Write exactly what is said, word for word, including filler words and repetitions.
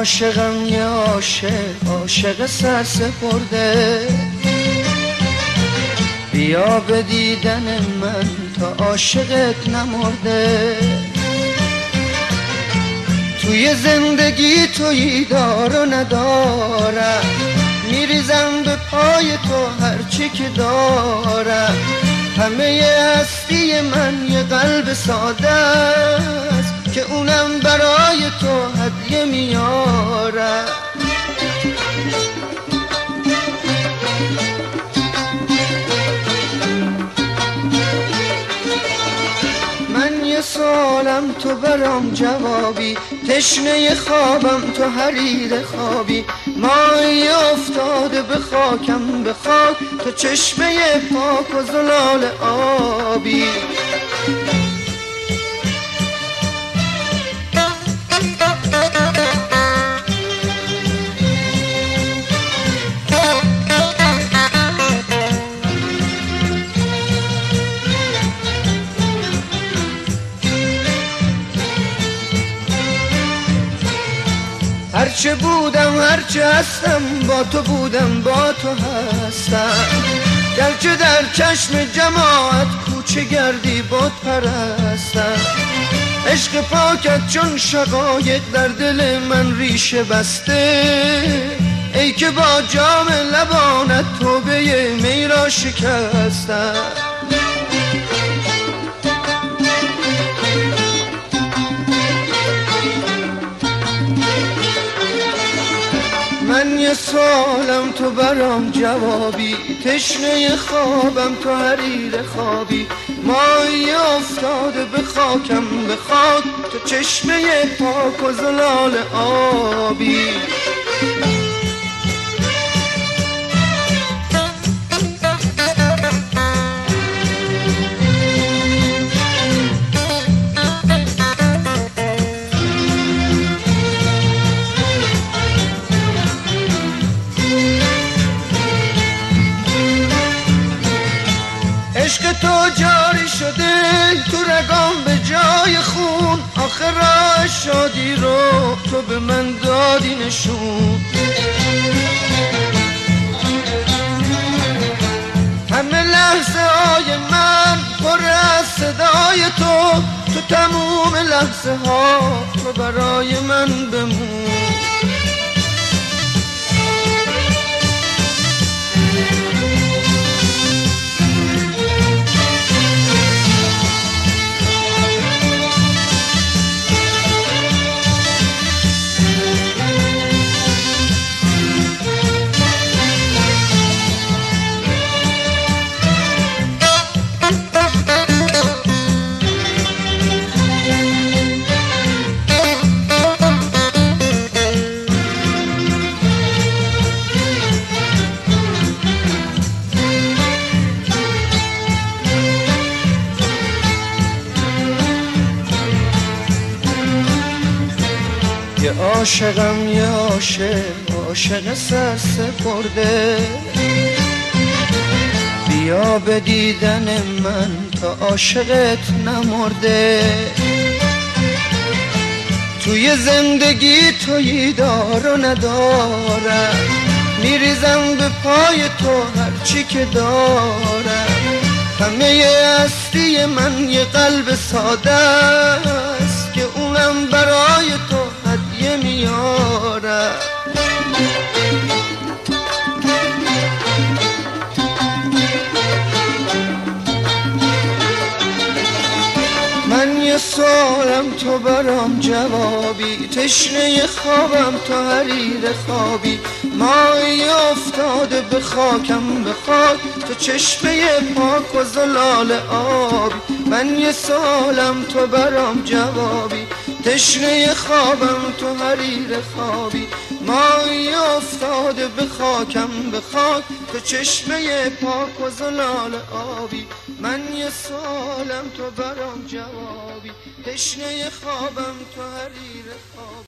عاشقم یه عاشق، عاشق سرسپرده، بیا به دیدن من تا عاشقت نمرده. توی زندگی تویی دار و ندارم، میریزم به پای تو هرچی که دارم. همه هستی من یه قلب ساده است که اونم برای تو هدیه میارم. من یه سالم تو برام جوابی، تشنه خوابم تو حریر خوابی. مایی افتاده به خاکم به خاک، تو چشمه پاک و زلال آبی. هرچه بودم هرچه هستم با تو بودم با تو هستم. گرچه در چشم جماعت کوچه گردی بت پرستم. عشق پاکت چون شقایق در دل من ریشه بسته، ای که با جام لبانت توبه می را شکستم. من یه سالم تو برام جوابی، تشنه خوابم تو حریر خوابی. مایی افتاده به خاکم به خاک، تو چشمه پاک و زلال آبی. عشق تو جاری شده تو رگام به جای خون، آخر راه شادی رو تو به من دادی نشون. همه لحظه های من پر از صدای تو، تو تموم لحظه ها تو برای من بمون. یه عاشقم یه عاشق، عاشق سرسپرده، بیا به دیدن من تا عاشقت نمرده. توی زندگی تویی دار و ندارم، میریزم به پای تو هرچی که دارم. همه هستی من یه قلب ساده است که اونم برای تو هدیه میارم. من یه سالم تو برام جوابی، تشنه خوابم تو حریر خوابی. مایی افتاده به خاکم به خاک، تو چشمه پاک و زلال آبی. من یه سالم تو برام جوابی، تشنه خوابم تو حریر خوابی. مایی افتاده به خاکم به خاک، تو چشمه پاک و زلال آبی. من یه سالم تو برام جوابی، تشنه خوابم تو حریر خوابی.